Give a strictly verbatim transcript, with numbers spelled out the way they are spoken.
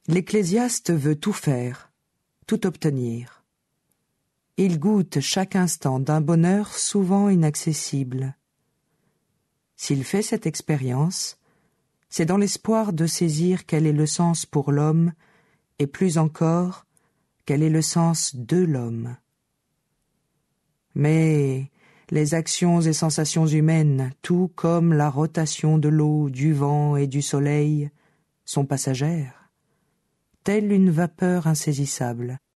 L'ecclésiaste veut tout faire, tout obtenir. Il goûte chaque instant d'un bonheur souvent inaccessible. S'il fait cette expérience, c'est dans l'espoir de saisir quel est le sens pour l'homme, et plus encore, quel est le sens de l'homme. Mais les actions et sensations humaines, tout comme la rotation de l'eau, du vent et du soleil, sont passagères, telle une vapeur insaisissable.